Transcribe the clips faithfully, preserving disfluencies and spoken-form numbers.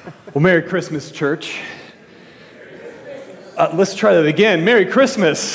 Well, Merry Christmas, church. Uh, let's try that again. Merry Christmas.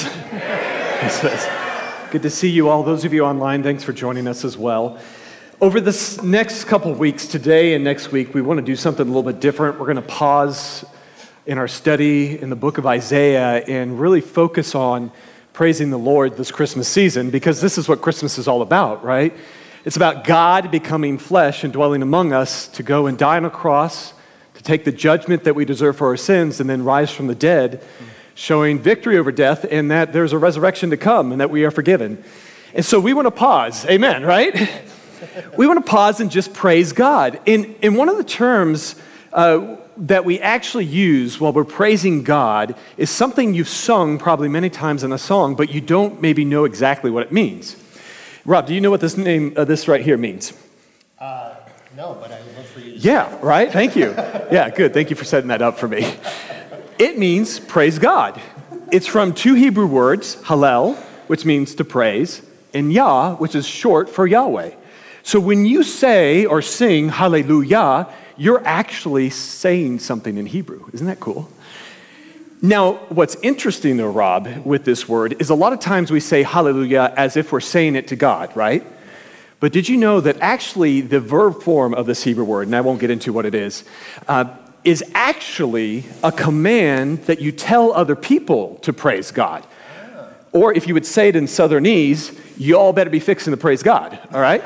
Good to see you all. Those of you online, thanks for joining us as well. Over this next couple of weeks, today and next week, we want to do something a little bit different. We're going to pause in our study in the book of Isaiah and really focus on praising the Lord this Christmas season, because this is what Christmas is all about, right? It's about God becoming flesh and dwelling among us to go and die on a cross, to take the judgment that we deserve for our sins, and then rise from the dead, showing victory over death, and that there's a resurrection to come, and that we are forgiven. And so we want to pause, amen, right? We want to pause and just praise God. And, and one of the terms uh, that we actually use while we're praising God is something you've sung probably many times in a song, but you don't maybe know exactly what it means. Rob, do you know what this name, uh, this right here means? Uh, no, but I would love for you to Yeah, right? Thank you. Yeah, good. Thank you for setting that up for me. It means praise God. It's from two Hebrew words, Hallel, which means to praise, and Yah, which is short for Yahweh. So when you say or sing Hallelujah, you're actually saying something in Hebrew. Isn't that cool? Now, what's interesting though, Rob, with this word is a lot of times we say Hallelujah as if we're saying it to God, right? But did you know that actually the verb form of this Hebrew word, and I won't get into what it is, uh, is actually a command that you tell other people to praise God. Or if you would say it in Southernese, you all better be fixing to praise God, all right?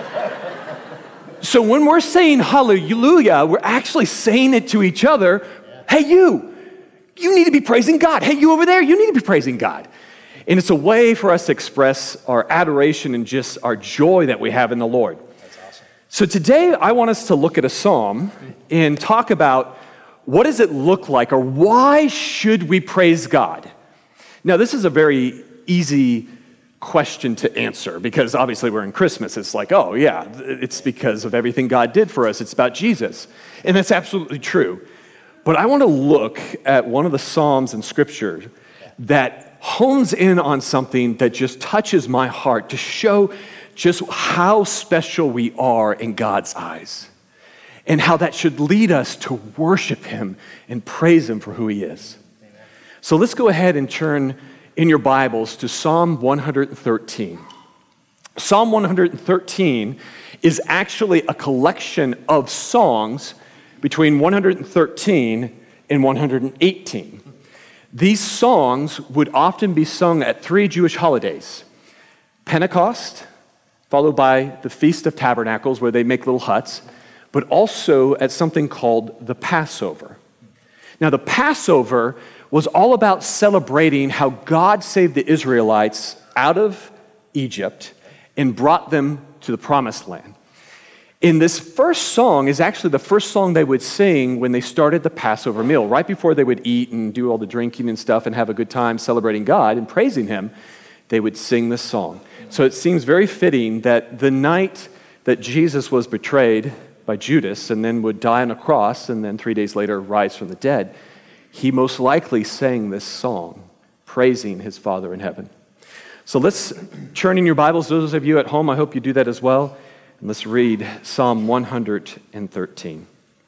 So when we're saying hallelujah, we're actually saying it to each other. Hey, you, you need to be praising God. Hey, you over there, you need to be praising God. And it's a way for us to express our adoration and just our joy that we have in the Lord. That's awesome. So today I want us to look at a psalm and talk about what does it look like, or why should we praise God? Now, this is a very easy question to answer, because obviously we're in Christmas. It's like, oh yeah, it's because of everything God did for us. It's about Jesus. And that's absolutely true. But I want to look at one of the Psalms in Scripture that hones in on something that just touches my heart to show just how special we are in God's eyes, and how that should lead us to worship Him and praise Him for who He is. Amen. So let's go ahead and turn in your Bibles to Psalm one thirteen. Psalm one thirteen is actually a collection of songs between one thirteen and one eighteen. These songs would often be sung at three Jewish holidays: Pentecost, followed by the Feast of Tabernacles, where they make little huts, but also at something called the Passover. Now, the Passover was all about celebrating how God saved the Israelites out of Egypt and brought them to the Promised Land. And this first song is actually the first song they would sing when they started the Passover meal. Right before they would eat and do all the drinking and stuff and have a good time celebrating God and praising Him, they would sing this song. So it seems very fitting that the night that Jesus was betrayed by Judas and then would die on a cross and then three days later rise from the dead, He most likely sang this song, praising His Father in heaven. So let's turn in your Bibles. Those of you at home, I hope you do that as well. And let's read Psalm one thirteen.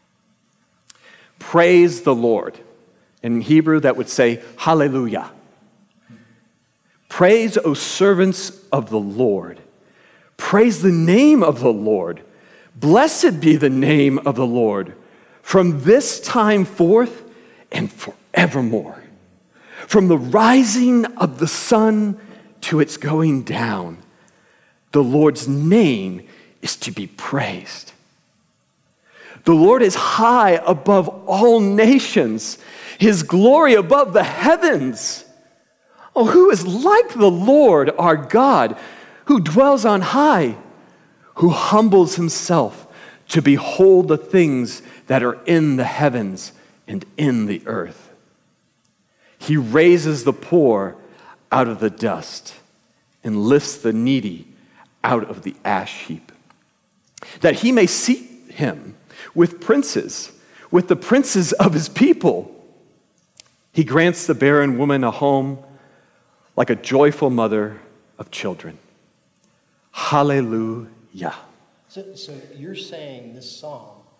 Praise the Lord. In Hebrew, that would say, Hallelujah. Praise, O servants of the Lord. Praise the name of the Lord. Blessed be the name of the Lord, from this time forth and forevermore. From the rising of the sun to its going down, the Lord's name is to be praised. The Lord is high above all nations, His glory above the heavens. Oh, who is like the Lord our God, who dwells on high, who humbles Himself to behold the things that are in the heavens and in the earth. He raises the poor out of the dust and lifts the needy out of the ash heap, that He may seat him with princes, with the princes of His people. He grants the barren woman a home like a joyful mother of children. Hallelujah. So, so you're saying this psalm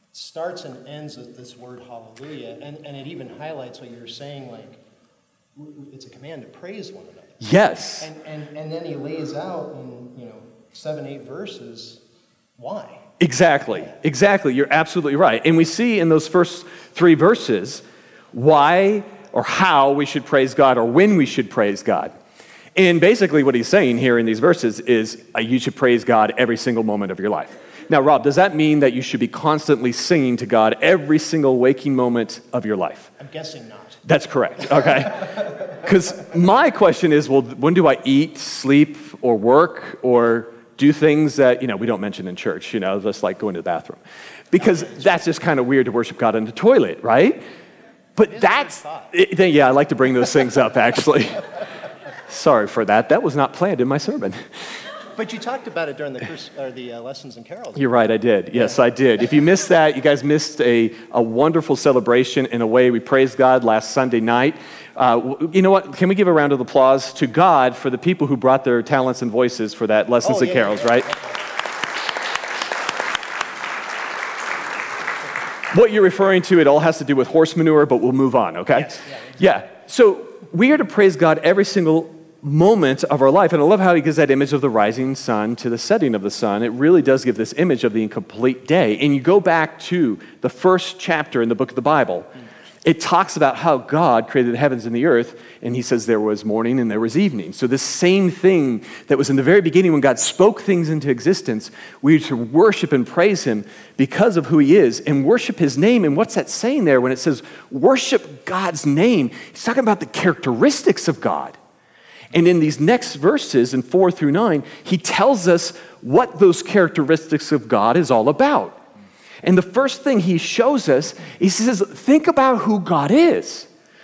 starts and ends with this word hallelujah, and, and it even highlights what you're saying, like, it's a command to praise one another. Yes. And, and, and then he lays out in, you know, seven, eight verses, why? Exactly, exactly. You're absolutely right. And we see in those first three verses why or how we should praise God or when we should praise God. And basically what he's saying here in these verses is uh, you should praise God every single moment of your life. Now, Rob, does that mean that you should be constantly singing to God every single waking moment of your life? I'm guessing not. That's correct, okay? Because my question is, well, when do I eat, sleep, or work, or do things that, you know, we don't mention in church, you know, just like going to the bathroom? Because that's just kind of weird to worship God in the toilet, right? But that's, it, yeah, I like to bring those things up, actually. Sorry for that. That was not planned in my sermon. But you talked about it during the Chris, or the uh, lessons and carols. You're right, I did. Yes, I did. If you missed that, you guys missed a, a wonderful celebration in a way. We praised God last Sunday night. Uh, you know what? Can we give a round of applause to God for the people who brought their talents and voices for that lessons Oh, and yeah, carols, yeah, right? What you're referring to, it all has to do with horse manure, but we'll move on, okay? Yes, yeah, exactly. Yeah. So we are to praise God every single moment of our life. And I love how he gives that image of the rising sun to the setting of the sun. It really does give this image of the incomplete day. And you go back to the first chapter in the book of the Bible. It talks about how God created the heavens and the earth, and he says there was morning and there was evening. So this same thing that was in the very beginning when God spoke things into existence, we are to worship and praise him because of who he is and worship his name. And what's that saying there when it says worship God's name? He's talking about the characteristics of God. And in these next verses, in four through nine, he tells us what those characteristics of God is all about. And the first thing he shows us, he says, think about who God is.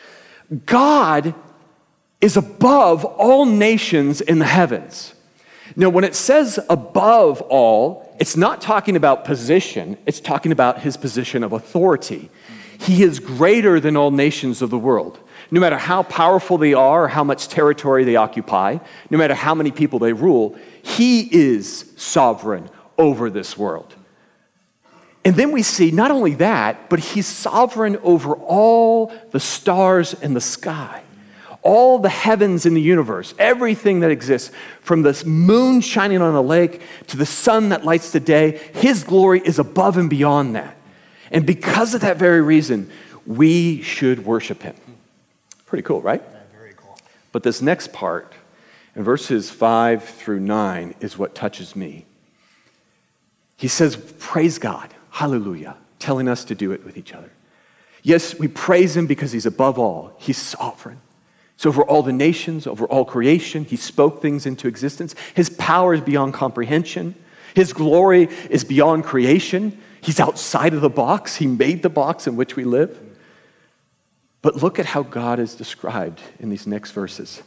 God is above all nations in the heavens. Now, when it says above all, it's not talking about position, it's talking about his position of authority. He is greater than all nations of the world. No matter how powerful they are, or how much territory they occupy, no matter how many people they rule, he is sovereign over this world. And then we see not only that, but he's sovereign over all the stars in the sky, all the heavens in the universe, everything that exists, from the moon shining on a lake to the sun that lights the day. His glory is above and beyond that. And because of that very reason, we should worship him. Pretty cool, right? Yeah, very cool. But this next part, in verses five through nine, is what touches me. He says, praise God, hallelujah, telling us to do it with each other. Yes, we praise him because he's above all. He's sovereign. He's over all the nations, over all creation. He spoke things into existence. His power is beyond comprehension. His glory is beyond creation. He's outside of the box. He made the box in which we live. But look at how God is described in these next verses.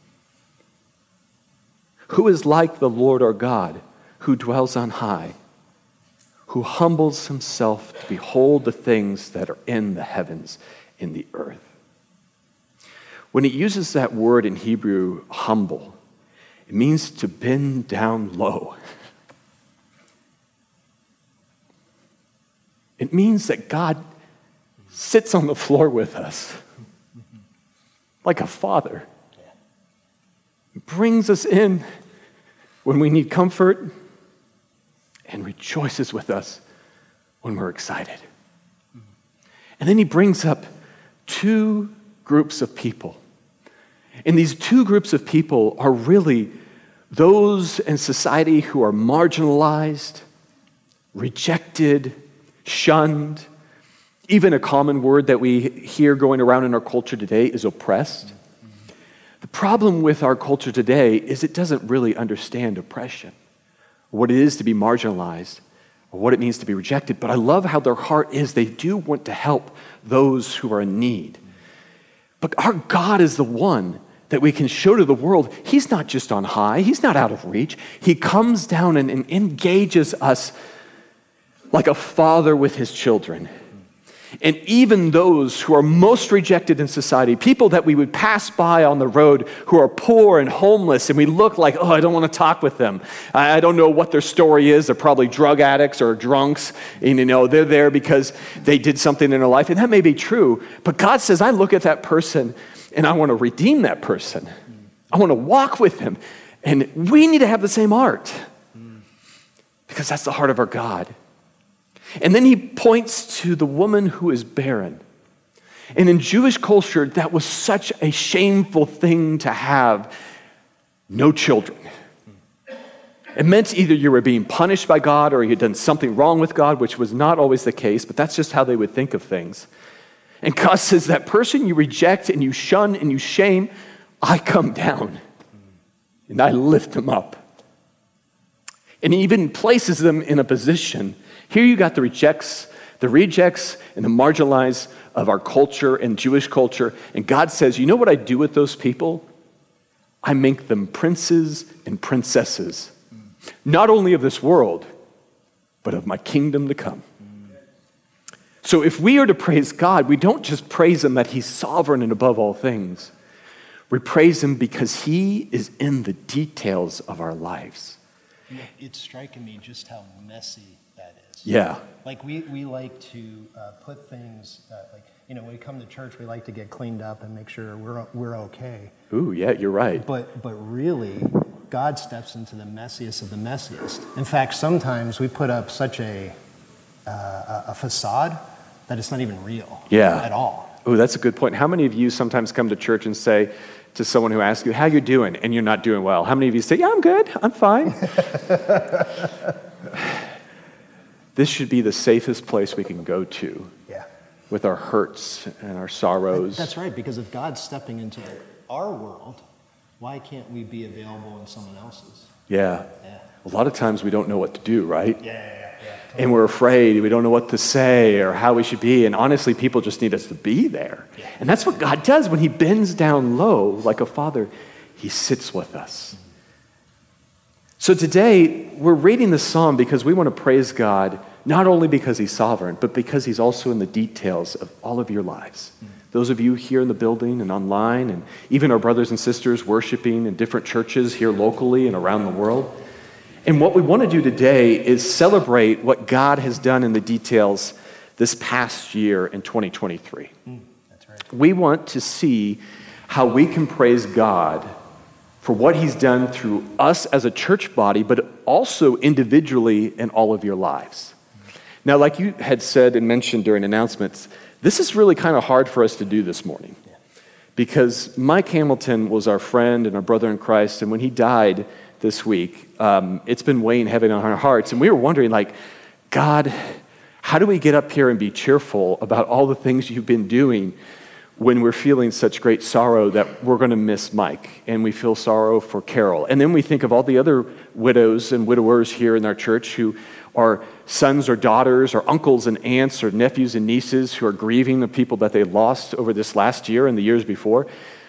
Who is like the Lord our God, who dwells on high, who humbles himself to behold the things that are in the heavens, in the earth. When it uses that word in Hebrew, humble, it means to bend down low. It means that God sits on the floor with us like a father. Brings us in when we need comfort and rejoices with us when we're excited. And then he brings up two groups of people. And these two groups of people are really those in society who are marginalized, rejected, shunned. Even a common word that we hear going around in our culture today is oppressed. The problem with our culture today is it doesn't really understand oppression, what it is to be marginalized, or what it means to be rejected. But I love how their heart is. They do want to help those who are in need. But our God is the one that we can show to the world. He's not just on high. He's not out of reach. He comes down and, and engages us like a father with his children. And even those who are most rejected in society, people that we would pass by on the road who are poor and homeless, and we look like, oh, I don't want to talk with them. I don't know what their story is. They're probably drug addicts or drunks. And, you know, they're there because they did something in their life. And that may be true. But God says, I look at that person and I want to redeem that person. I want to walk with him. And we need to have the same heart because that's the heart of our God. And then he points to the woman who is barren. And in Jewish culture, that was such a shameful thing to have no children. It meant either you were being punished by God or you had done something wrong with God, which was not always the case, but that's just how they would think of things. And God says, that person you reject and you shun and you shame, I come down and I lift them up. And he even places them in a position. Here you got the rejects, the rejects and the marginalized of our culture and Jewish culture. And God says, you know what I do with those people? I make them princes and princesses, not only of this world, but of my kingdom to come. So if we are to praise God, we don't just praise him that he's sovereign and above all things. We praise him because he is in the details of our lives. It's striking me just how messy that is. Yeah. Like we, we like to uh, put things, uh, like, you know, when we come to church, we like to get cleaned up and make sure we're we're okay. Ooh, yeah, you're right. But but really, God steps into the messiest of the messiest. In fact, sometimes we put up such a uh, a facade that it's not even real. Yeah. At all. Ooh, that's a good point. How many of you sometimes come to church and say to someone who asks you, how you doing? And you're not doing well. How many of you say, yeah, I'm good, I'm fine. This should be the safest place we can go to. Yeah. With our hurts and our sorrows. That's right, because if God's stepping into our world, why can't we be available in someone else's? Yeah. Yeah. A lot of times we don't know what to do, right? Yeah, yeah, yeah. Totally. And we're afraid. We don't know what to say or how we should be. And honestly, people just need us to be there. Yeah. And that's what God does when he bends down low like a father. He sits with us. So today, we're reading this psalm because we want to praise God, not only because he's sovereign, but because he's also in the details of all of your lives. Mm. Those of you here in the building and online, and even our brothers and sisters worshiping in different churches here locally and around the world. And what we want to do today is celebrate what God has done in the details this past year in twenty twenty-three. Mm, that's right. We want to see how we can praise God for what he's done through us as a church body, but also individually in all of your lives. Now, like you had said and mentioned during announcements, this is really kind of hard for us to do this morning because Mike Hamilton was our friend and our brother in Christ, and when he died this week, um, it's been weighing heavy on our hearts, and we were wondering, like, God, how do we get up here and be cheerful about all the things you've been doing when we're feeling such great sorrow that we're going to miss Mike, and we feel sorrow for Carol. And then we think of all the other widows and widowers here in our church who are sons or daughters or uncles and aunts or nephews and nieces who are grieving the people that they lost over this last year and the years before.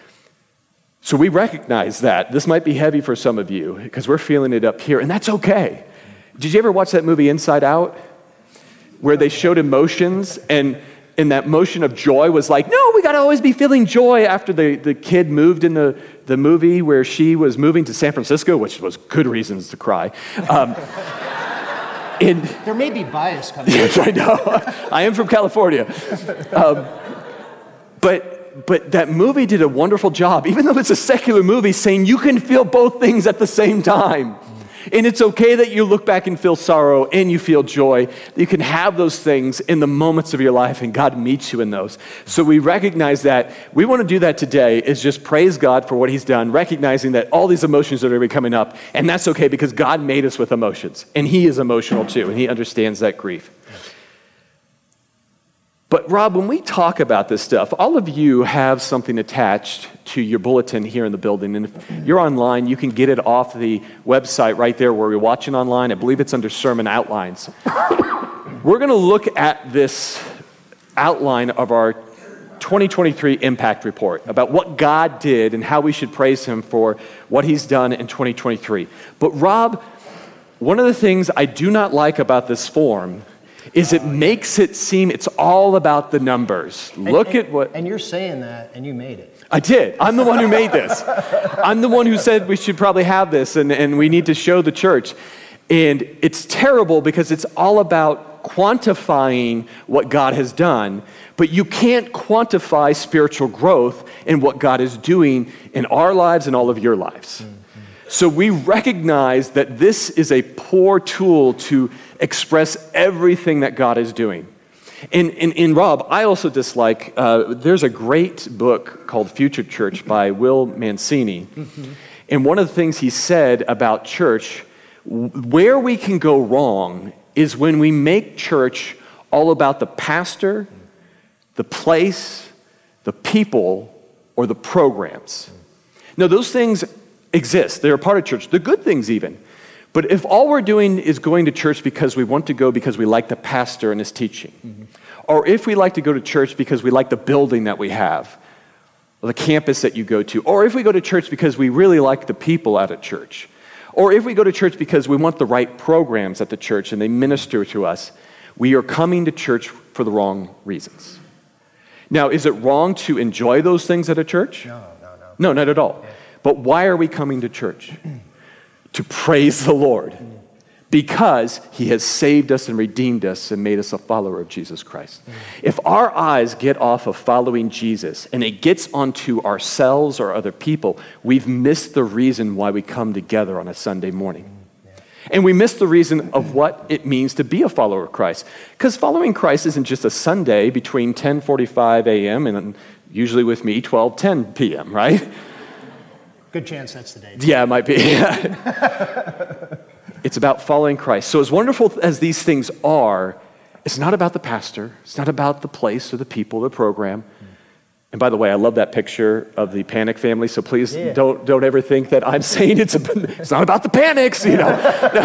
So we recognize that. This might be heavy for some of you because we're feeling it up here, and that's okay. Did you ever watch that movie Inside Out where they showed emotions and And that motion of joy was like, no, we got to always be feeling joy after the, the kid moved in the, the movie where she was moving to San Francisco, which was good reasons to cry. Um, and there may be bias coming yes, I know. I am from California. Um, but, but that movie did a wonderful job, even though it's a secular movie, saying you can feel both things at the same time. And it's okay that you look back and feel sorrow and you feel joy. You can have those things in the moments of your life, and God meets you in those. So we recognize that. We want to do that today, is just praise God for what he's done, recognizing that all these emotions are going to be coming up, and that's okay because God made us with emotions, and he is emotional too, and he understands that grief. But Rob, when we talk about this stuff, all of you have something attached to your bulletin here in the building. And if you're online, you can get it off the website right there where you're watching online. I believe it's under Sermon Outlines. We're going to look at this outline of our twenty twenty-three Impact Report about what God did and how we should praise him for what he's done in twenty twenty-three. But Rob, one of the things I do not like about this form is it makes it seem it's all about the numbers. Look and, at what... And you're saying that, and you made it. I did. I'm the one who made this. I'm the one who said we should probably have this, and, and we need to show the church. And it's terrible because it's all about quantifying what God has done, but you can't quantify spiritual growth and what God is doing in our lives and all of your lives. Mm-hmm. So we recognize that this is a poor tool to express everything that God is doing. And, and, and Rob, I also dislike, uh, there's a great book called Future Church by Will Mancini. Mm-hmm. And one of the things he said about church, where we can go wrong is when we make church all about the pastor, the place, the people, or the programs. Now, those things exist. They're a part of church. They're good things even. But if all we're doing is going to church because we want to go because we like the pastor and his teaching, mm-hmm. or if we like to go to church because we like the building that we have, or the campus that you go to, or if we go to church because we really like the people at a church, or if we go to church because we want the right programs at the church and they minister to us, we are coming to church for the wrong reasons. Now, is it wrong to enjoy those things at a church? No, no, no. No, not at all. Yeah. But why are we coming to church? To praise the Lord. Because he has saved us and redeemed us and made us a follower of Jesus Christ. Mm. If our eyes get off of following Jesus and it gets onto ourselves or other people, we've missed the reason why we come together on a Sunday morning. Mm. Yeah. And we miss the reason of what it means to be a follower of Christ. Because following Christ isn't just a Sunday between ten forty-five a.m. and usually with me, twelve ten p.m., right? Good chance that's the day. Yeah, it might be. It's about following Christ. So as wonderful as these things are, it's not about the pastor. It's not about the place or the people, the program. And by the way, I love that picture of the Panic family. So please yeah. don't don't ever think that I'm saying it's a, it's not about the Panics. You know,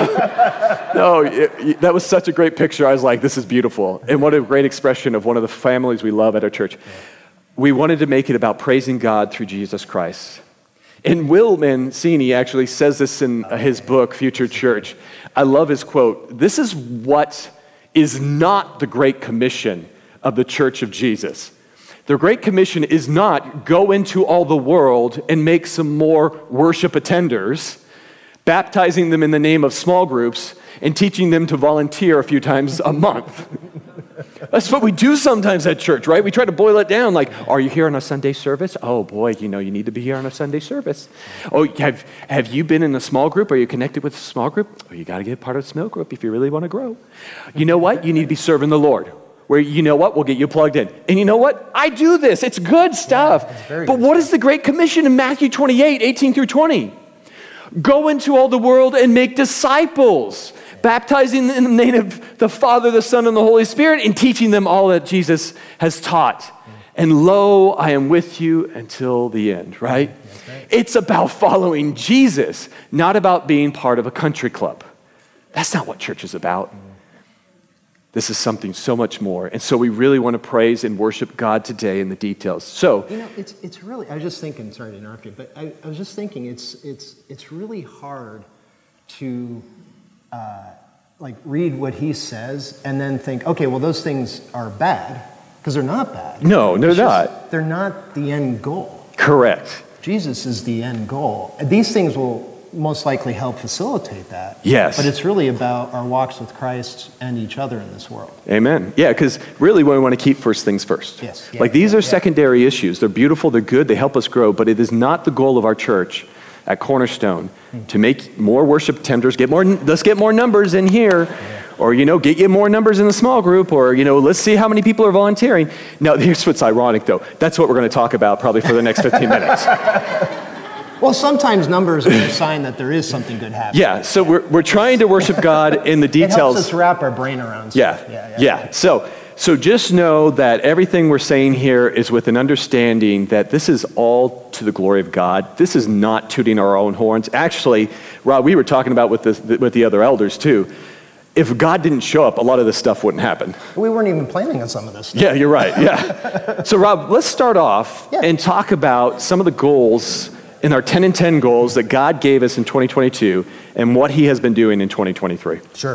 no, no it, it, that was such a great picture. I was like, this is beautiful, and what a great expression of one of the families we love at our church. Yeah. We wanted to make it about praising God through Jesus Christ. And Will Mancini actually says this in his book, Future Church. I love his quote. This is what is not the Great Commission of the Church of Jesus. The Great Commission is not go into all the world and make some more worship attenders, baptizing them in the name of small groups, and teaching them to volunteer a few times a month. That's what we do sometimes at church, right? We try to boil it down like, are you here on a Sunday service? Oh boy, you know, you need to be here on a Sunday service. Oh, have have you been in a small group? Are you connected with a small group? Oh, you got to get part of the small group if you really want to grow. You know what? You need to be serving the Lord. Where, you know what? We'll get you plugged in. And you know what? I do this. It's good stuff. Yeah, it's very but good what stuff. is the Great Commission in Matthew twenty-eight, eighteen through twenty? Go into all the world and make disciples, baptizing in the name of the Father, the Son, and the Holy Spirit, and teaching them all that Jesus has taught. And lo, I am with you until the end, right? right? It's about following Jesus, not about being part of a country club. That's not what church is about. This is something so much more. And so we really want to praise and worship God today in the details. So, you know, it's it's really, I was just thinking, sorry to interrupt you, but I, I was just thinking it's it's it's really hard to uh, like read what he says and then think, okay, well, those things are bad, because they're not bad. No, they're It's not. just, they're not the end goal. Correct. Jesus is the end goal. These things will most likely help facilitate that. Yes. But it's really about our walks with Christ and each other in this world. Amen. Yeah, because really we want to keep first things first. Yes. Yeah, like these yeah, are yeah. secondary issues. They're beautiful, they're good, they help us grow, but it is not the goal of our church at Cornerstone mm. to make more worship tenders, get more, let's get more numbers in here, yeah. or, you know, get you more numbers in the small group, or, you know, let's see how many people are volunteering. Now, here's what's ironic, though. That's what we're going to talk about probably for the next fifteen minutes. Well, sometimes numbers are a sign that there is something good happening. Yeah, so we're we're trying to worship God in the details. It helps us wrap our brain around Yeah, stuff. yeah, yeah. yeah. So, so just know that everything we're saying here is with an understanding that this is all to the glory of God. This is not tooting our own horns. Actually, Rob, we were talking about with the, with the other elders too. If God didn't show up, a lot of this stuff wouldn't happen. We weren't even planning on some of this stuff. Yeah, you're right, yeah. So Rob, let's start off yeah. and talk about some of the goals in our ten and ten goals that God gave us in twenty twenty-two and what he has been doing in twenty twenty-three. Sure.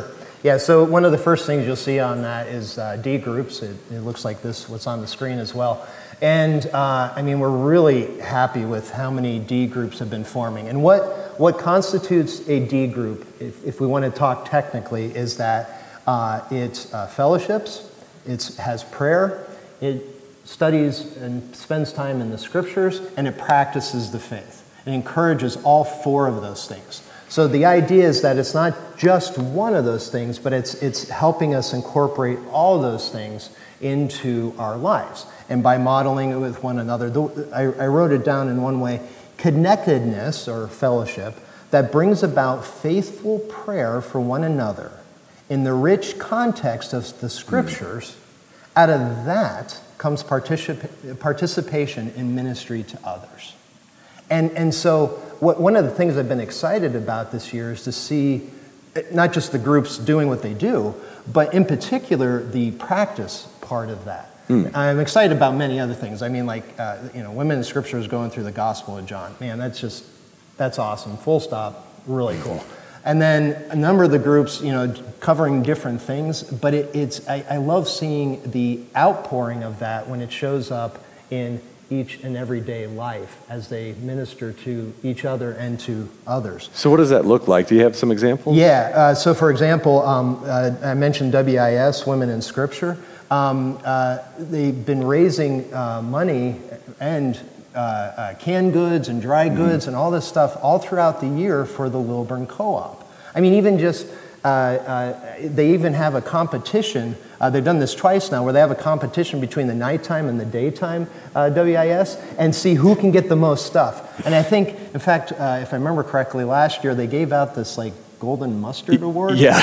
Yeah, so one of the first things you'll see on that is uh, D groups. It, it looks like this, what's on the screen as well. And uh, I mean, we're really happy with how many D groups have been forming. And what, what constitutes a D group, if, if we want to talk technically, is that uh, it uh, fellowships, it has prayer, it studies and spends time in the scriptures, and it practices the faith. It encourages all four of those things. So the idea is that it's not just one of those things, but it's, it's helping us incorporate all those things into our lives. And by modeling it with one another, the, I, I wrote it down in one way, connectedness or fellowship that brings about faithful prayer for one another in the rich context of the scriptures. Out of that comes particip- participation in ministry to others. And, and so what, one of the things I've been excited about this year is to see not just the groups doing what they do, but in particular the practice part of that. Mm. I'm excited about many other things. I mean, like, uh, you know, Women in Scripture is going through the Gospel of John. Man, that's just, that's awesome. Full stop, really cool. And then a number of the groups, you know, covering different things, but it, it's, I, I love seeing the outpouring of that when it shows up in each and everyday life as they minister to each other and to others. So what does that look like? Do you have some examples? Yeah, uh, so for example, um, uh, I mentioned W I S, Women in Scripture. Um, uh, they've been raising uh, money and uh, uh, canned goods and dry goods mm-hmm. and all this stuff all throughout the year for the Lilburn Co-op. I mean, even just, uh, uh, they even have a competition. Uh, they've done this twice now where they have a competition between the nighttime and the daytime uh, W I S and see who can get the most stuff. And I think, in fact, uh, if I remember correctly, last year they gave out this like Golden Mustard Award. Yeah.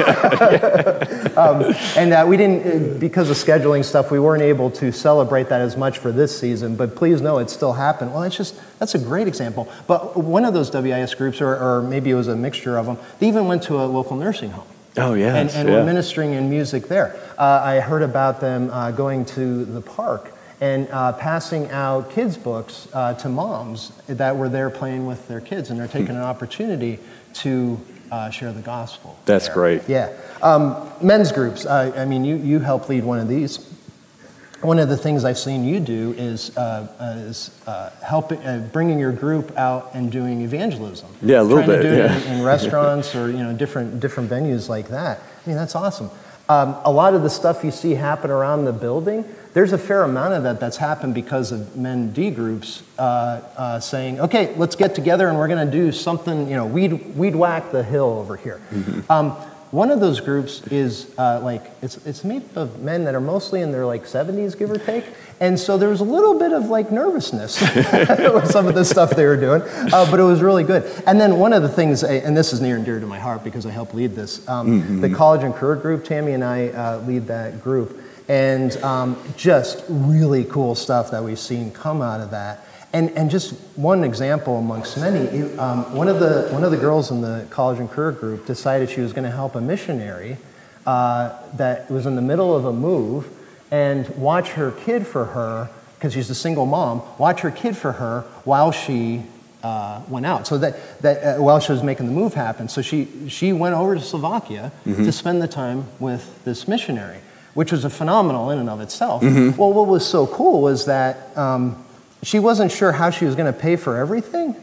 yeah. um, and uh, we didn't, because of scheduling stuff, we weren't able to celebrate that as much for this season, but please know it still happened. Well, it's just, that's a great example. But one of those W I S groups, or, or maybe it was a mixture of them, they even went to a local nursing home. Oh, yes. And, and yeah. we're ministering in music there. Uh, I heard about them uh, going to the park and uh, passing out kids' books uh, to moms that were there playing with their kids, and they're taking hmm. an opportunity to uh, share the gospel. That's there. great. Yeah. Um, men's groups. Uh, I mean, you, you help lead one of these. One of the things I've seen you do is, uh, uh, is uh, helping, uh, bringing your group out and doing evangelism. Yeah, a little Trying bit. to do yeah. it in, in restaurants or you know different different venues like that. I mean, that's awesome. Um, a lot of the stuff you see happen around the building, there's a fair amount of that that's happened because of men D groups uh, uh, saying, "Okay, let's get together and we're going to do something. You know, weed weed whack the hill over here." Mm-hmm. Um, One of those groups is uh, like, it's it's made up of men that are mostly in their like seventies, give or take. And so there was a little bit of like nervousness with some of the stuff they were doing, uh, but it was really good. And then one of the things, and this is near and dear to my heart because I help lead this, um, mm-hmm. the college and career group, Tammy and I uh, lead that group. And um, just really cool stuff that we've seen come out of that. And, and just one example amongst many, um, one of the one of the girls in the college and career group decided she was going to help a missionary uh, that was in the middle of a move and watch her kid for her, because she's a single mom, watch her kid for her while she uh, went out. So that, that uh, while she was making the move happen. So she, she went over to Slovakia mm-hmm. to spend the time with this missionary, which was a phenomenal in and of itself. Mm-hmm. Well, what was so cool was that um, she wasn't sure how she was going to pay for everything.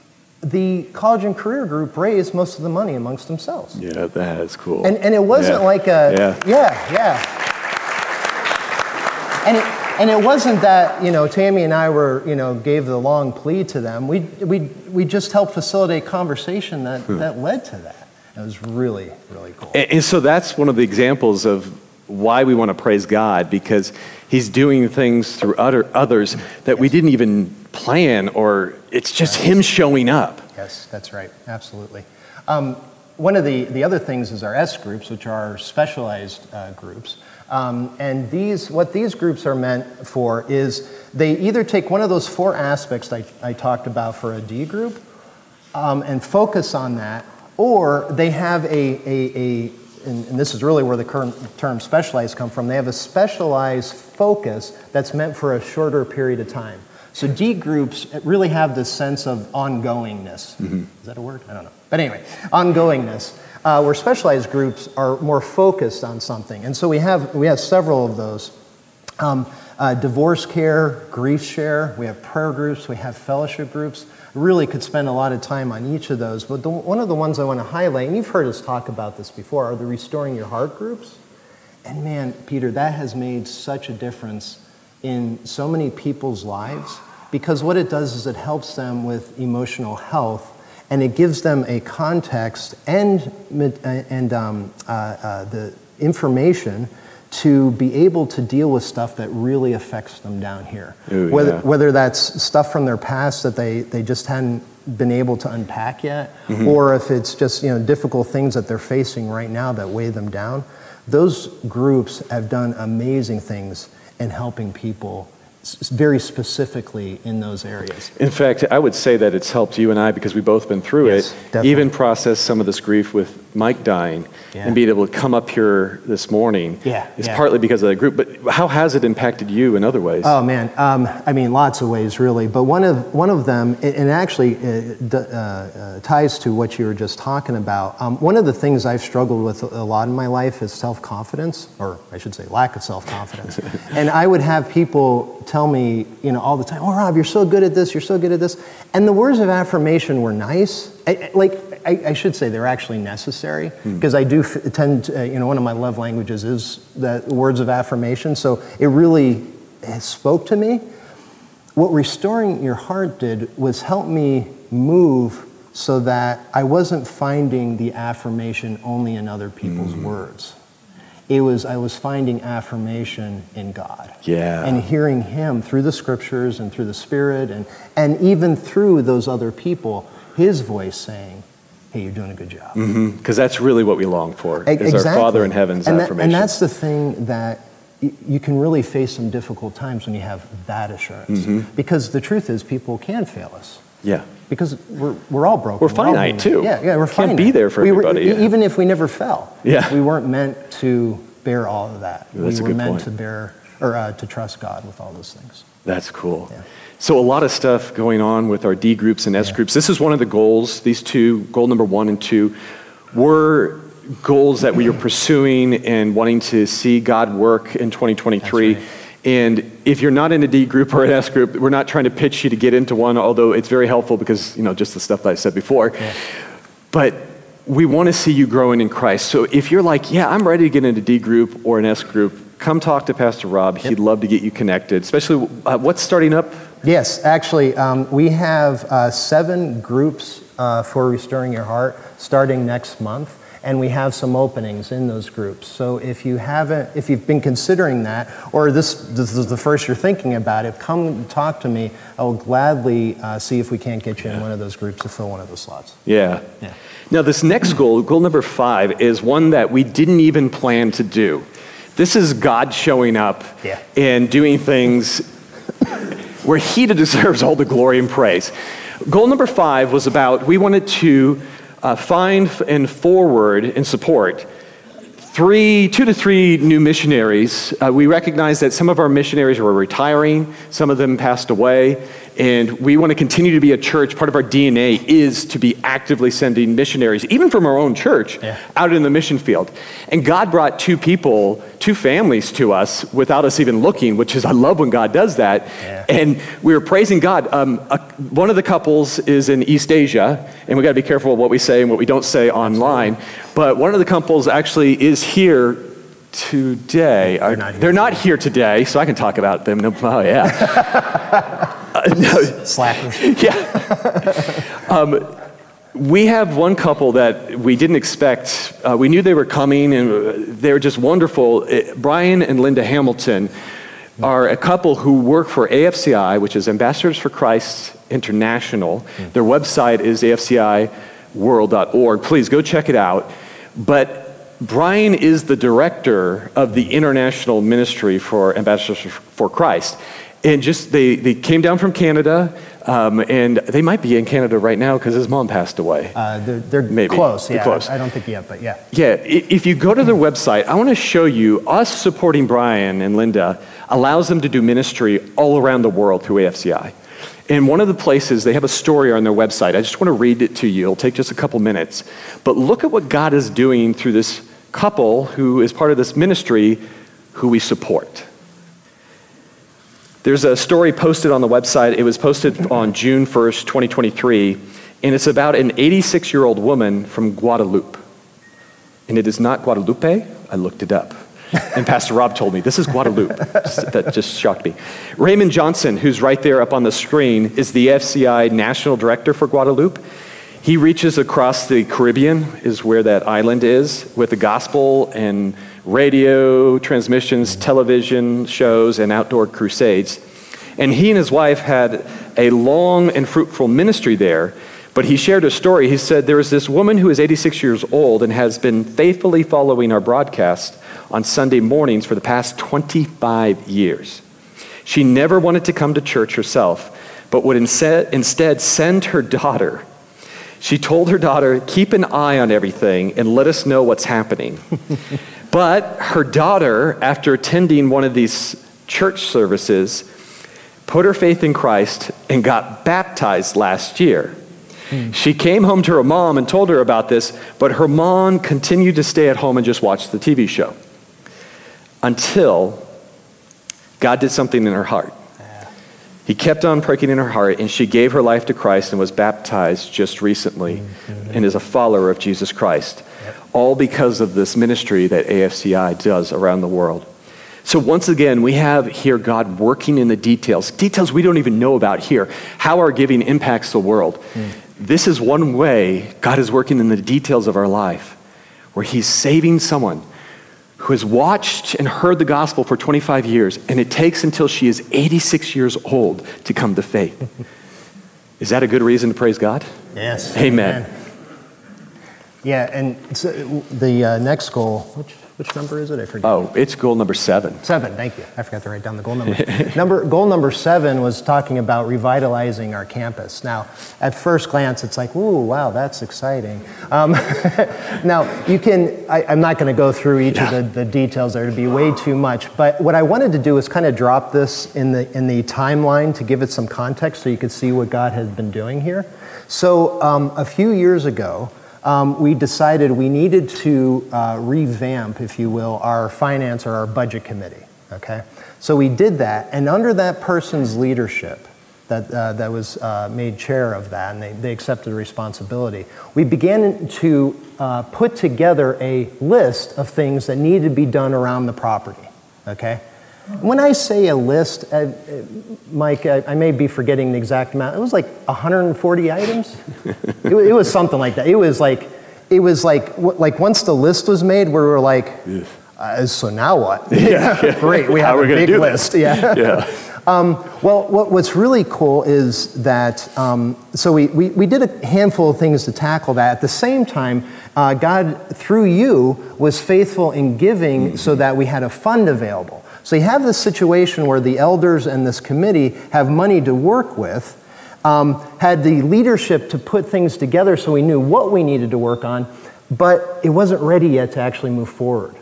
The college and career group raised most of the money amongst themselves. Yeah, that is cool. And and it wasn't yeah. like a yeah yeah yeah. And it and it wasn't that you know Tammy and I were you know gave the long plea to them. We we we just helped facilitate conversation that hmm. that led to that. It was really really cool. And, and so that's one of the examples of why we want to praise God, because He's doing things through other, others that yes. we didn't even plan, or it's just yes. Him showing up. Yes, that's right. Absolutely. Um, one of the, the other things is our S groups, which are our specialized uh, groups. Um, and these, what these groups are meant for is they either take one of those four aspects I, I talked about for a D group um, and focus on that, or they have a, a, a And, and this is really where the current term specialized come from, they have a specialized focus that's meant for a shorter period of time. So D groups really have this sense of ongoingness. Mm-hmm. Is that a word? I don't know. But anyway, ongoingness, uh, where specialized groups are more focused on something. And so we have we have several of those. Um, uh, divorce care, grief share, we have prayer groups, we have fellowship groups. Really could spend a lot of time on each of those. But the, one of the ones I want to highlight, and you've heard us talk about this before, are the Restoring Your Heart groups. And man, Peter, that has made such a difference in so many people's lives, because what it does is it helps them with emotional health, and it gives them a context and, and um, uh, uh, the information to be able to deal with stuff that really affects them down here. Ooh, whether, yeah. whether that's stuff from their past that they, they just hadn't been able to unpack yet, mm-hmm. or if it's just, you know, difficult things that they're facing right now that weigh them down. Those groups have done amazing things in helping people very specifically in those areas. In fact, I would say that it's helped you and I, because we've both been through Yes, it, definitely. even process some of this grief with Mike dying, Yeah. and being able to come up here this morning. Yeah, It's yeah. partly because of that group, but how has it impacted you in other ways? Oh man, um, I mean, lots of ways really. But one of one of them, and it actually uh, d- uh, uh, ties to what you were just talking about. Um, one of the things I've struggled with a lot in my life is self-confidence, or I should say, lack of self-confidence. And I would have people tell me, you know, all the time, "Oh, Rob, you're so good at this. You're so good at this." And the words of affirmation were nice. I, I- like I, I should say, they're actually necessary, because I do f- tend to, uh, you know, one of my love languages is that words of affirmation. So it really spoke to me. What Restoring Your Heart did was help me move so that I wasn't finding the affirmation only in other people's mm. words. It was, I was finding affirmation in God. Yeah. And hearing Him through the scriptures and through the Spirit, and, and even through those other people, His voice saying, "Hey, you're doing a good job." Because mm-hmm. that's really what we long for, is exactly. our Father in Heaven's and that, affirmation. And that's the thing that y- you can really face some difficult times when you have that assurance. Mm-hmm. Because the truth is, people can fail us. Yeah. Because we're, we're all broken. We're all finite, human. too. Yeah, yeah, we're Can't finite. be there for we were, everybody, e- yeah. Even if we never fell, Yeah. we weren't meant to bear all of that. Yeah, that's we a were good meant point. to bear, or uh, to trust God with all those things. That's cool. Yeah. So a lot of stuff going on with our D groups and S Yeah. groups. This is one of the goals. These two, goal number one and two, were goals that we are pursuing and wanting to see God work in twenty twenty-three. That's right. And if you're not in a D group or an S group, we're not trying to pitch you to get into one, although it's very helpful because, you know, just the stuff that I said before. Yeah. But we want to see you growing in Christ. So if you're like, yeah, I'm ready to get into D group or an S group, come talk to Pastor Rob. Yep. He'd love to get you connected, especially uh, what's starting up? Yes, actually, um, we have uh, seven groups uh, for Restoring Your Heart starting next month, and we have some openings in those groups. So if you haven't, if you've been considering that, or this, this is the first you're thinking about it, come talk to me. I will gladly uh, see if we can't get you in one of those groups to fill one of those slots. Yeah. Yeah. Now, this next goal, goal number five, is one that we didn't even plan to do. This is God showing up Yeah. and doing things where He deserves all the glory and praise. Goal number five was about, we wanted to uh, find and forward and support three, two to three new missionaries. Uh, we recognize that some of our missionaries were retiring, some of them passed away, and we want to continue to be a church. Part of our D N A is to be actively sending missionaries, even from our own church, Yeah. out in the mission field. And God brought two people, two families to us without us even looking, which is, I love when God does that. Yeah. And we were praising God. Um, a, one of the couples is in East Asia, and we got to be careful of what we say and what we don't say online. But one of the couples actually is here today. They're not here They're not here today, so I can talk about them. No, oh, yeah. uh, no. Slackers. Yeah. um, we have one couple that we didn't expect. Uh, we knew they were coming, and they were just wonderful. Uh, Brian and Linda Hamilton are a couple who work for A F C I, which is Ambassadors for Christ International. Mm. Their website is A F C I world dot org. Please go check it out. But Brian is the director of the international ministry for Ambassadors for Christ. And just, they, they came down from Canada, um, and they might be in Canada right now because his mom passed away. Uh, they're they're Maybe. close, They're yeah. close. I don't think yet, but yeah. Yeah, i- if you go to their website, I want to show you, us supporting Brian and Linda allows them to do ministry all around the world through A F C I. And one of the places, they have a story on their website. I just want to read it to you. It'll take just a couple minutes. But look at what God is doing through this couple who is part of this ministry who we support. There's a story posted on the website. It was posted on June first, twenty twenty-three, and it's about an eighty-six-year-old woman from Guadeloupe. And it is not Guadalupe. I looked it up. And Pastor Rob told me, this is Guadeloupe. That just shocked me. Raymond Johnson, who's right there up on the screen, is the F C I National Director for Guadeloupe. He reaches across the Caribbean, is where that island is, with the gospel and radio transmissions, television shows, and outdoor crusades. And he and his wife had a long and fruitful ministry there. But he shared a story. He said, there is this woman who is eighty-six years old and has been faithfully following our broadcast on Sunday mornings for the past twenty-five years. She never wanted to come to church herself, but would instead, instead send her daughter. She told her daughter, keep an eye on everything and let us know what's happening. But her daughter, after attending one of these church services, put her faith in Christ and got baptized last year. She came home to her mom and told her about this, but her mom continued to stay at home and just watch the T V show until God did something in her heart. He kept on pricking in her heart, and she gave her life to Christ and was baptized just recently mm-hmm. and is a follower of Jesus Christ, yep. all because of this ministry that A F C I does around the world. So once again, we have here God working in the details, details we don't even know about here, how our giving impacts the world. Mm. This is one way God is working in the details of our life, where he's saving someone who has watched and heard the gospel for twenty-five years, and it takes until she is eighty-six years old to come to faith. Is that a good reason to praise God? Yes. Amen. Amen. Yeah, and so the uh, next goal, which which number is it? I forget. Oh, it's goal number seven. Seven, thank you. I forgot to write down the goal number. number goal number seven was talking about revitalizing our campus. Now, at first glance, it's like, ooh, wow, that's exciting. Um, now, you can, I, I'm not going to go through each yeah. of the, the details there to be way too much, but what I wanted to do is kind of drop this in the in the timeline to give it some context so you could see what God has been doing here. So um, a few years ago, Um, we decided we needed to uh, revamp, if you will, our finance or our budget committee, okay? So we did that, and under that person's leadership that uh, that was uh, made chair of that, and they, they accepted the responsibility, we began to uh, put together a list of things that needed to be done around the property, okay? When I say a list, uh, Mike, I, I may be forgetting the exact amount. It was like one hundred forty items. it, it was something like that. It was like, it was like, like once the list was made, we were like, uh, so now what? Yeah. Great, we have a big list. Yeah. yeah. Um, well, what, what's really cool is that, um, so we, we, we did a handful of things to tackle that. At the same time, uh, God, through you, was faithful in giving mm-hmm. so that we had a fund available. So you have this situation where the elders and this committee have money to work with, um, had the leadership to put things together so we knew what we needed to work on, but it wasn't ready yet to actually move forward.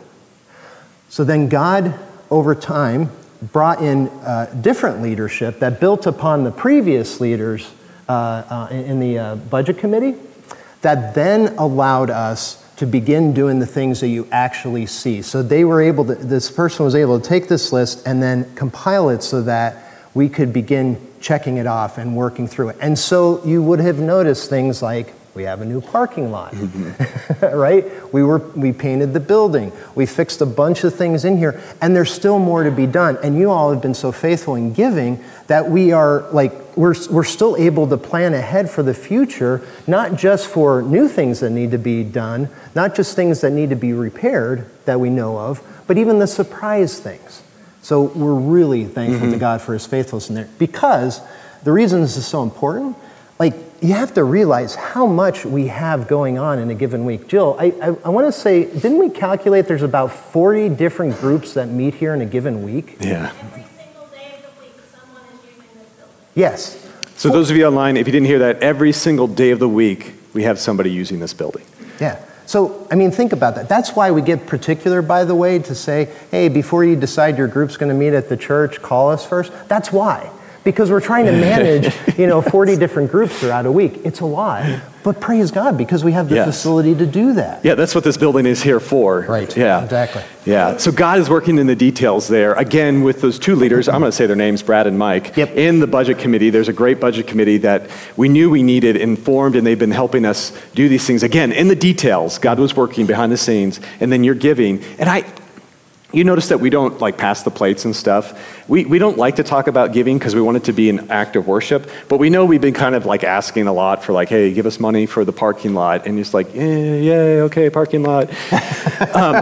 So then God, over time, brought in uh, different leadership that built upon the previous leaders uh, uh, in the uh, budget committee that then allowed us to begin doing the things that you actually see. So they were able to, this person was able to take this list and then compile it so that we could begin checking it off and working through it. And so you would have noticed things like, we have a new parking lot, mm-hmm. right? We were we painted the building. We fixed a bunch of things in here, and there's still more to be done. And you all have been so faithful in giving that we are like, we're we're still able to plan ahead for the future, not just for new things that need to be done, not just things that need to be repaired that we know of, but even the surprise things. So we're really thankful mm-hmm. to God for his faithfulness in there. Because the reason this is so important, like, you have to realize how much we have going on in a given week. Jill, I, I, I want to say, didn't we calculate there's about forty different groups that meet here in a given week? Yeah. Every single day of the week, someone is using this building. Yes. So those of you online, if you didn't hear that, every single day of the week, we have somebody using this building. Yeah. So, I mean, think about that. That's why we get particular, by the way, to say, hey, before you decide your group's going to meet at the church, call us first. That's why. because we're trying to manage, you know, forty different groups throughout a week. It's a lot. But praise God, because we have the Yes. facility to do that. Yeah, that's what this building is here for. Right. Yeah. Exactly. Yeah. So God is working in the details there. Again, with those two leaders, I'm going to say their names, Brad and Mike. Yep. In the budget committee, there's a great budget committee that we knew we needed, informed, and they've been helping us do these things. Again, in the details, God was working behind the scenes, and then you're giving. And I, you notice that we don't like pass the plates and stuff. We we don't like to talk about giving because we want it to be an act of worship. But we know we've been kind of like asking a lot for like, hey, give us money for the parking lot, and it's like, yeah, yeah, okay, parking lot. um,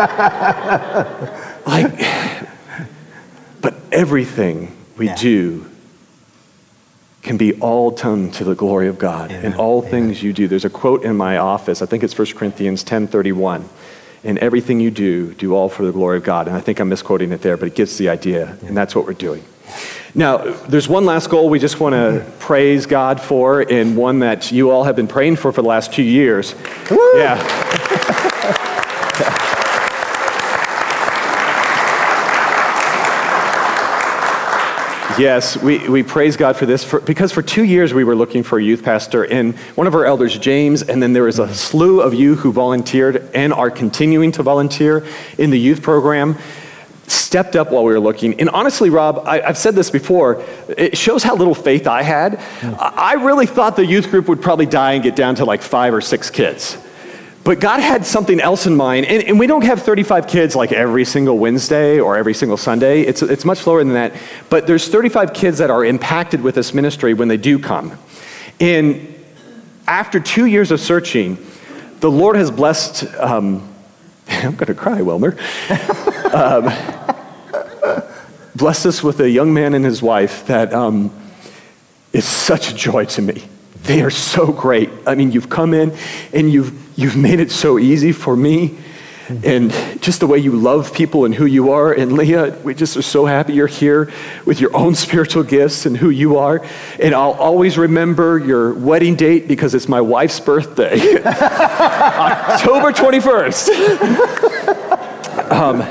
like, but everything we Yeah. do can be all done to the glory of God. Amen. In all Amen. things you do. There's a quote in my office. I think it's First Corinthians ten thirty-one. In everything you do, do all for the glory of God. And I think I'm misquoting it there, but it gives the idea, and that's what we're doing. Now, there's one last goal we just want to praise God for, and one that you all have been praying for for the last two years. Woo! Yeah. Yes, we, we praise God for this, for, because for two years we were looking for a youth pastor, and one of our elders, James, and then there was a slew of you who volunteered and are continuing to volunteer in the youth program, stepped up while we were looking. And honestly, Rob, I, I've said this before, it shows how little faith I had. I, I really thought the youth group would probably die and get down to like five or six kids. But God had something else in mind, and, and we don't have thirty-five kids like every single Wednesday or every single Sunday. It's it's much lower than that. But there's thirty-five kids that are impacted with this ministry when they do come. And after two years of searching, the Lord has blessed, um, I'm going to cry, Wilmer, um, blessed us with a young man and his wife that um, is such a joy to me. They are so great. I mean, you've come in and you've you've made it so easy for me, and just the way you love people and who you are. And Leah, we just are so happy you're here with your own spiritual gifts and who you are. And I'll always remember your wedding date because it's my wife's birthday, October twenty-first. um,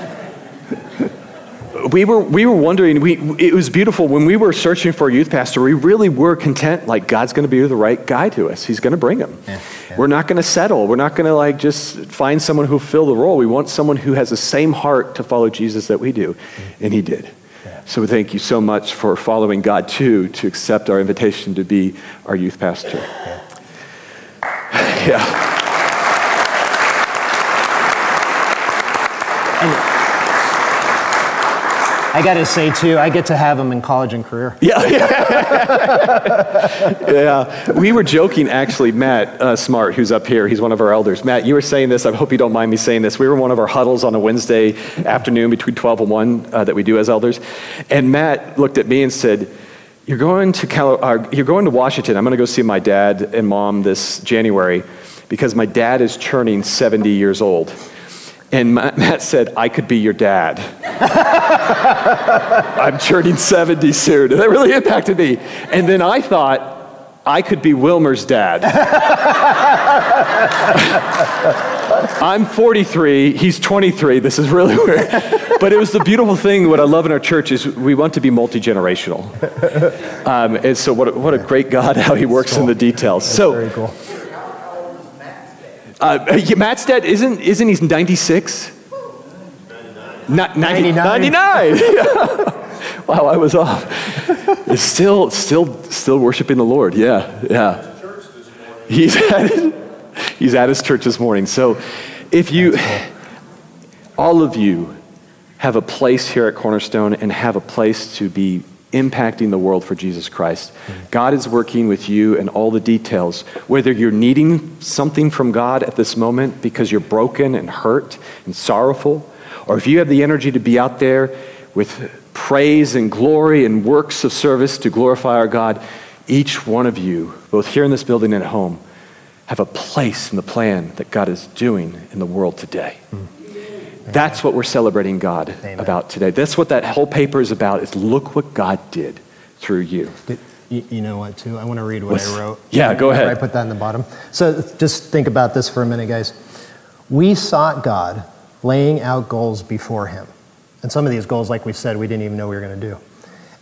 We were we were wondering, we it was beautiful when we were searching for a youth pastor, we really were content, like God's going to be the right guy to us. He's going to bring him. Yeah, yeah. We're not going to settle. We're not going to like just find someone who'll fill the role. We want someone who has the same heart to follow Jesus that we do. Mm-hmm. And he did. Yeah. So thank you so much for following God too, to accept our invitation to be our youth pastor. Yeah. yeah. And I got to say, too, I get to have them in college and career. Yeah. yeah. We were joking, actually, Matt uh, Smart, who's up here, he's one of our elders. Matt, you were saying this, I hope you don't mind me saying this. We were in one of our huddles on a Wednesday afternoon between twelve and one uh, that we do as elders. And Matt looked at me and said, you're going to Cal- uh, you're going to Washington. I'm going to go see my dad and mom this January because my dad is turning seventy years old. And Matt said, I could be your dad. I'm turning seventy soon. And that really impacted me. And then I thought, I could be Wilmer's dad. I'm forty-three, he's twenty-three. This is really weird. But it was the beautiful thing, what I love in our church is we want to be multi-generational. Um, and so what a, what a great God, how he works cool. in the details. That's so, very cool. Uh, Matt's dad, isn't isn't he ninety-six? ninety-nine. ninety-nine. ninety-nine. Wow, I was off. It's still, still, still worshiping the Lord. Yeah, yeah. He's at his, he's at his church this morning. So, if you, all of you, have a place here at Cornerstone and have a place to be impacting the world for Jesus Christ. God is working with you in all the details. Whether you're needing something from God at this moment because you're broken and hurt and sorrowful, or if you have the energy to be out there with praise and glory and works of service to glorify our God, each one of you, both here in this building and at home, have a place in the plan that God is doing in the world today. Mm. That's what we're celebrating God Amen. About today. That's what that whole paper is about, is look what God did through you. You, you know what, too? I want to read what What's, I wrote. Yeah, go ahead. I put that in the bottom. So just think about this for a minute, guys. We sought God, laying out goals before him. And some of these goals, like we said, we didn't even know we were going to do.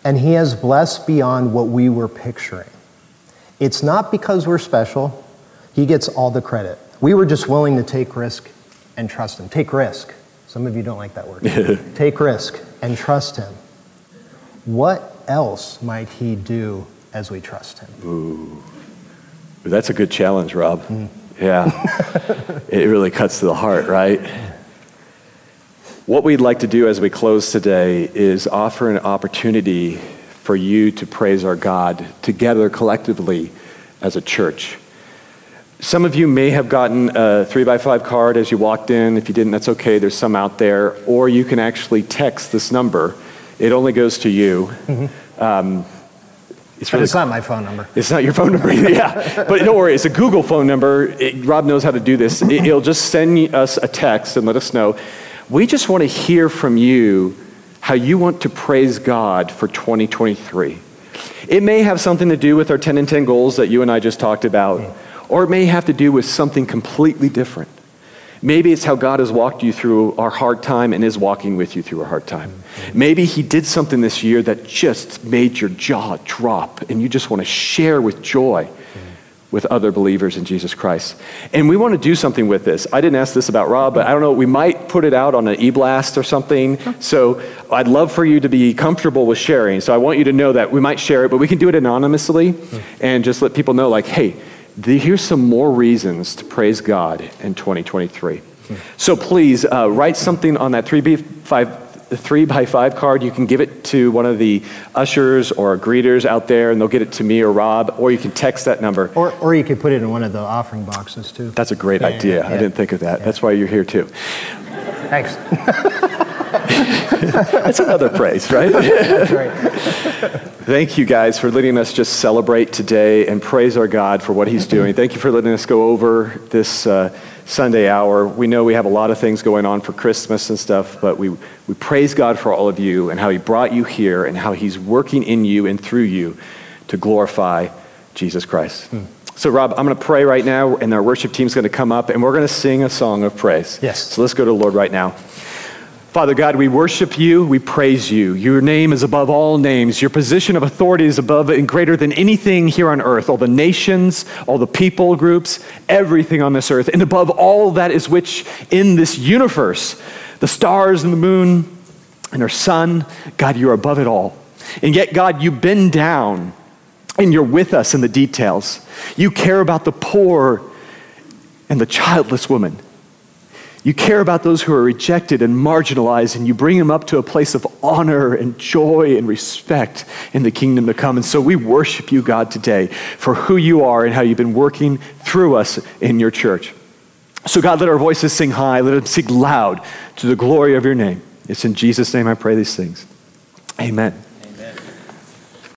and he has blessed beyond what we were picturing. It's not because we're special. He gets all the credit. We were just willing to take risk and trust him. Take risk. Some of you don't like that word. Take risk and trust him. What else might he do as we trust him? Ooh, that's a good challenge, Rob. Mm. Yeah, it really cuts to the heart, right? What we'd like to do as we close today is offer an opportunity for you to praise our God together collectively as a church. Some of you may have gotten a three by five card as you walked in. If you didn't, that's okay. There's some out there. Or you can actually text this number. It only goes to you. Mm-hmm. Um, It's, really, it's not my phone number. It's not your phone number, yeah. But don't worry, it's a Google phone number. It, Rob knows how to do this. It, it'll just send us a text and let us know. We just want to hear from you how you want to praise God for twenty twenty-three. It may have something to do with our ten and ten goals that you and I just talked about, or it may have to do with something completely different. Maybe it's how God has walked you through our hard time and is walking with you through a hard time. Maybe he did something this year that just made your jaw drop and you just want to share with joy with other believers in Jesus Christ. And we want to do something with this. I didn't ask this about Rob, but I don't know, we might put it out on an e-blast or something. So I'd love for you to be comfortable with sharing. So I want you to know that we might share it, but we can do it anonymously and just let people know like, hey, The, here's some more reasons to praise God in twenty twenty-three. Hmm. So please uh, write something on that three by five, three by five card. You can give it to one of the ushers or greeters out there, and they'll get it to me or Rob, or you can text that number. Or, or you could put it in one of the offering boxes too. That's a great yeah, idea. Yeah, yeah. I didn't think of that. Yeah. That's why you're here too. Thanks. That's another praise, right? That's right. Thank you guys for letting us just celebrate today and praise our God for what he's doing. Thank you for letting us go over this uh, Sunday hour. We know we have a lot of things going on for Christmas and stuff, but we, we praise God for all of you and how he brought you here and how he's working in you and through you to glorify Jesus Christ. Hmm. So Rob, I'm going to pray right now, and our worship team's going to come up, and we're going to sing a song of praise. Yes. So let's go to the Lord right now. Father God, we worship you, we praise you. Your name is above all names. Your position of authority is above and greater than anything here on earth. All the nations, all the people groups, everything on this earth. And above all that is which in this universe, the stars and the moon and our sun, God, you're above it all. And yet, God, you bend down and you're with us in the details. You care about the poor and the childless woman. You care about those who are rejected and marginalized, and you bring them up to a place of honor and joy and respect in the kingdom to come. And so we worship you, God, today for who you are and how you've been working through us in your church. So God, let our voices sing high, let them sing loud to the glory of your name. It's in Jesus' name I pray these things. Amen.